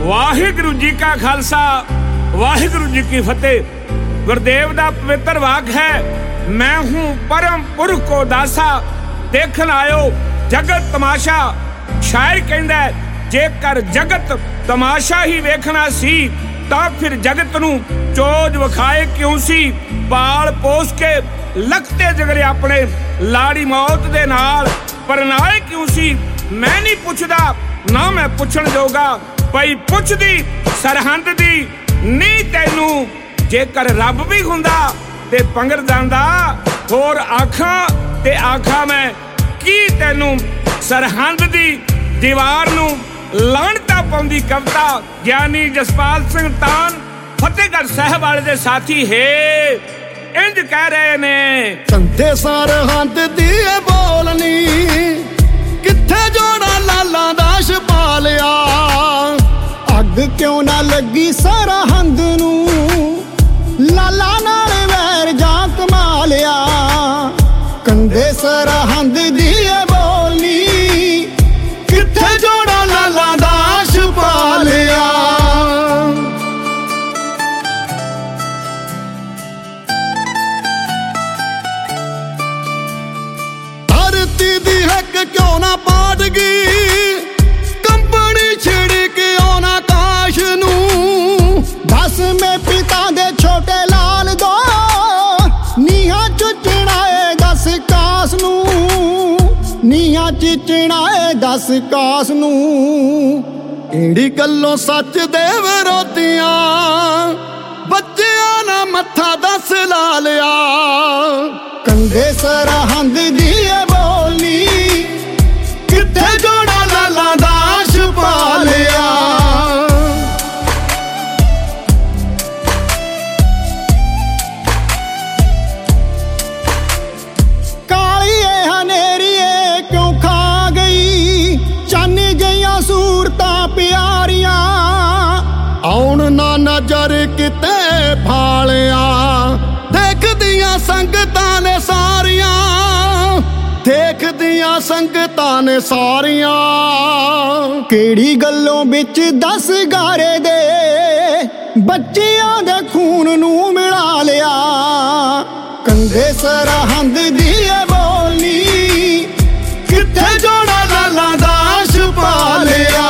वाहिगुरु जी का खालसा वाहिगुरु जी की फतेह। गुरुदेव का पवित्र वाक है, मैं हूं परम पुरख को दासा, देखन आयो जगत तमाशा। शायर कहंदा है जेकर जगत तमाशा ही वेखना सी तां फिर जगत नूं चोज विखाए क्यों सी। पाल पोस के लखते जगरे अपने लाड़ी मौत दे नाल परनाए क्यों सी। मैं नहीं पुछदा ना मैं पुछण जोगा, पई पुछदी सरहंद दी नी तैनू। जेकर रब भी हुंदा ते पंगर जांदा, होर आखां ते आखां मैं की तैनू। सरहंद दी दीवार नू लाणता पाउंदी कविता ज्ञानी जसपाल सिंह तान फतेहगढ़ साहब वाले दे साथी है इंज कह रहे ने। कंधे सरहंद दी बोलनी किथे जोड़ा लाला दा छपालिया। अग क्यों ना लगी सरहंद नू, लाला नाल वैर जा कमालिया। कंधे सरहंद दी बोलनी किथे जोड़ा लाला दा छपालिया। धरती दी हक क्यों ना पाट गई, कंपनी छिड़ के आना काश नू। दस में पिता दे छोटे लाल दो, नीहा चुचना है दस कास नू। नीहा चिचना है दस कास नू। किहड़ी गल्लों सच दे विरोधियां, बच्चियां ना मत्था दस ला लिया। कंधे सरहंद दी बोलनी किथे जोड़ा लाला दा छपालिया। कालिए हनेरिए क्यों खा गई, चन गईयां सूरतां प्यारियां। आउण ना नजर किते फालिया, देखदियां संगतां ने सारियां। देखदियां संगतां ने सारियां। किहड़ी गल्लों बिच दस गारे दे, बच्चियां दे खून नू मिला लिया। कंधे सरहंद दी बोलनी किथे जोड़ा लाला दा छपालिया।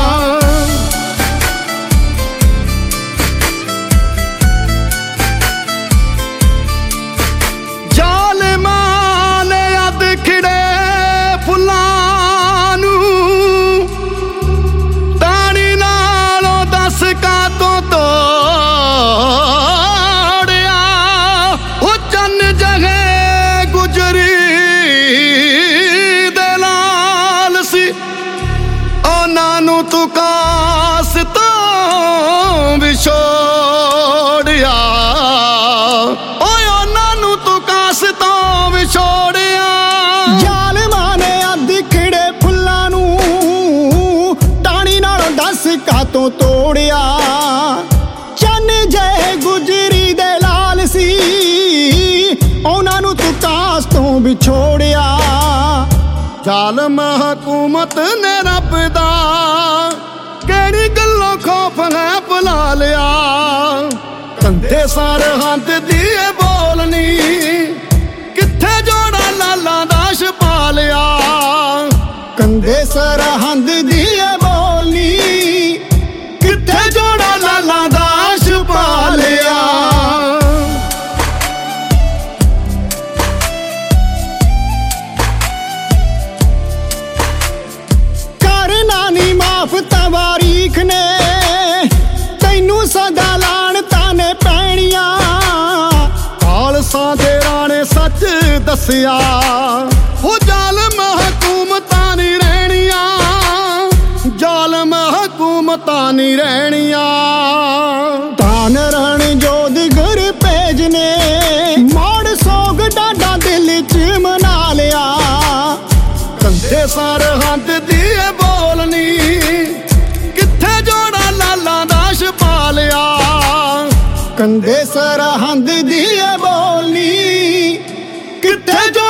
तू कास तो विछोड़िया, ओनू तू कास तो विछोड़िया। जालमां ने अद्ध खिड़े फुल्लां नू, टाणी नालों दस कातों तोड़िया। चन जय गुजरी दे लाल सी, ओनू तू कास तो विछोड़िया। जालम हुकूमत ने रब दा केड़ी गल्लों खौफ है बुला लिया। कंधे सरहंद दी बोलनी किथे जोड़ा लाला दा छपालिया। कंधे सरहंद दी बोलनी किथे जोड़ा लाला दा छपालिया। तवारीख ने तैनू सदा लाणतां ने पैणियां। खालसा दे राणे सच दसिया, हो जालम हुकूमतां नी रहणियां। जालम हुकूमतां नी रहणियां। तान रण जोधपुर भेजने, मोड़ सोग डाडा दिल च मना लिया। कंधे सरहंद दी बोलनी किथे जोड़ा लाला दा छपालिया। कंधे सरहंद दी बोलनी किथे